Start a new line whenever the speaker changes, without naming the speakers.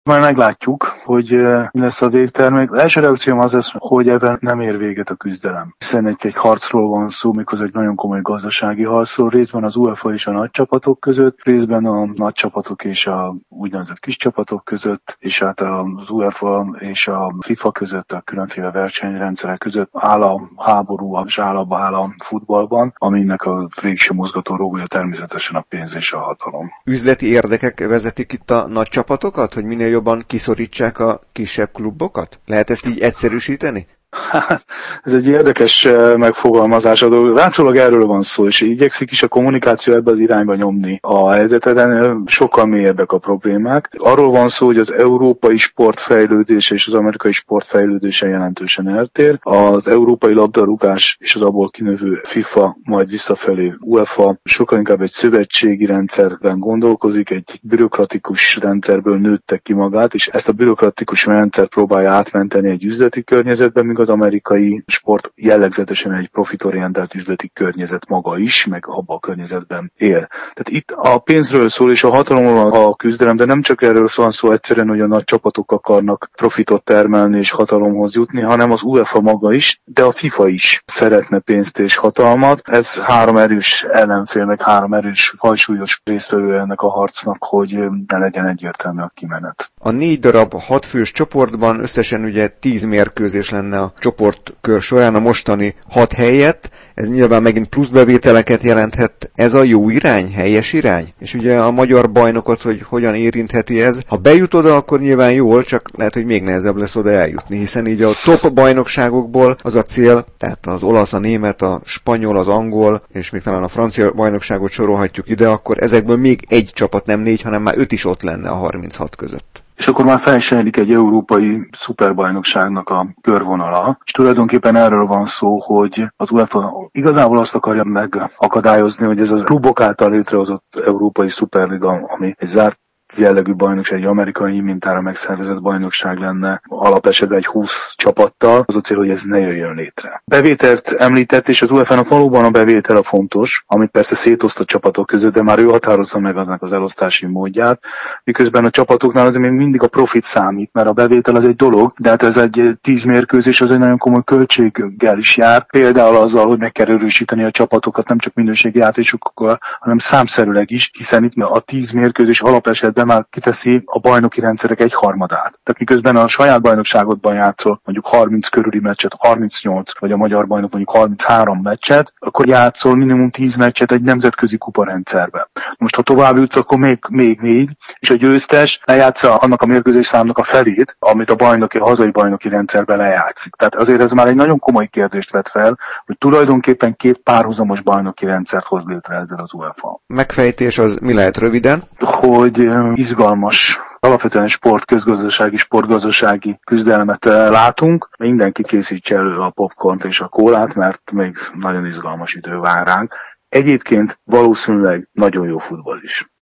Majd meglátjuk, hogy mi lesz a végtermék. Az első reakcióm az lesz, hogy ebben nem ér véget a küzdelem. Hiszen egy harcról van szó, mikor egy nagyon komoly gazdasági harcról, részben az UEFA és a nagy csapatok között, részben a nagy csapatok és a úgynevezett kis csapatok között, és hát az UEFA és a FIFA között, a különféle versenyrendszerek között áll a háború, és áll a futballban, aminek a végső mozgatórugója természetesen a pénz és a hatalom.
Üzleti érdekek vezetik itt a nagy csapatokat, hogy minél jobban kiszorítsák a kisebb klubokat? Lehet ezt így egyszerűsíteni?
Ez egy érdekes megfogalmazás a dolog. Látszólag erről van szó, és igyekszik is a kommunikáció ebbe az irányba nyomni a helyzetet, de sokkal mélyebbek a problémák. Arról van szó, hogy az európai sportfejlődés és az amerikai sportfejlődése jelentősen eltér. Az európai labdarúgás és az abból kinövő FIFA, majd visszafelé UEFA sokkal inkább egy szövetségi rendszerben gondolkozik, egy bürokratikus rendszerből nőtte ki magát, és ezt a bürokratikus rendszert próbálja átmenteni egy üzleti környezetbe, míg az amerikai sport jellegzetesen egy profitorientált üzleti környezet maga is, meg abban a környezetben él. Tehát itt a pénzről szól és a hatalomról a küzdelem, de nem csak erről szó egyszerűen, hogy a nagy csapatok akarnak profitot termelni és hatalomhoz jutni, hanem az UEFA maga is, de a FIFA is szeretne pénzt és hatalmat. Ez három erős ellenfélnek, három erős fajsúlyos résztvevő ennek a harcnak, hogy ne legyen egyértelmű a kimenet.
A 4 darab 6 fős csoportban összesen ugye 10 mérkőzés lenne a csoportkör során a mostani 6 helyett. Ez nyilván megint plusz bevételeket jelenthet. Ez a jó irány, helyes irány? És ugye a magyar bajnokot, hogy hogyan érintheti ez? Ha bejut oda, akkor nyilván jól, csak lehet, hogy még nehezebb lesz oda eljutni, hiszen így a top bajnokságokból az a cél, tehát az olasz, a német, a spanyol, az angol, és még talán a francia bajnokságot sorolhatjuk ide, akkor ezekből még egy csapat, nem 4, hanem már 5 is ott lenne a 36 között.
És akkor már felsejlik egy európai szuperbajnokságnak a körvonala, és tulajdonképpen erről van szó, hogy az UEFA igazából azt akarja megakadályozni, hogy ez a klubok által létrehozott európai szuperliga, ami egy zárt jellegű bajnokság, egy amerikai mintára megszervezett bajnokság lenne, alapesetben egy 20 csapattal, az a cél, hogy ez ne jöjjön létre. Bevételt említett, és az UEFA-nak valóban a bevétel a fontos, amit persze szétoszt a csapatok között, de már ő határozza meg aznak az elosztási módját, miközben a csapatoknál azért még mindig a profit számít, mert a bevétel az egy dolog, de hát ez egy 10 mérkőzés, az egy nagyon komoly költséggel is jár, például azzal, hogy meg kell erősíteni a csapatokat nem csak minőségi játékokkal, hanem számszerűleg is, hiszen itt a 10 mérkőzés alapesetben már kiteszi a bajnoki rendszerek egyharmadát. Tehát miközben a saját bajnokságodban játszol mondjuk 30 körüli meccset, 38, vagy a magyar bajnok mondjuk 33 meccset, akkor játszol minimum 10 meccset egy nemzetközi kuparendszerben. Most ha tovább jutsz, akkor még 4, és a győztes lejátsza annak a mérkőzés számnak a felét, amit a hazai bajnoki rendszerben lejátszik. Tehát azért ez már egy nagyon komoly kérdést vet fel, hogy tulajdonképpen 2 párhuzamos bajnoki rendszert hoz létre ezzel az UEFA.
Megfejtés az mi lehet röviden?
Hogy izgalmas, alapvetően sportgazdasági küzdelmet látunk. Mindenki készítse elő a popcornt és a kólát, mert még nagyon izgalmas idő vár ránk. Egyébként valószínűleg nagyon jó futball is.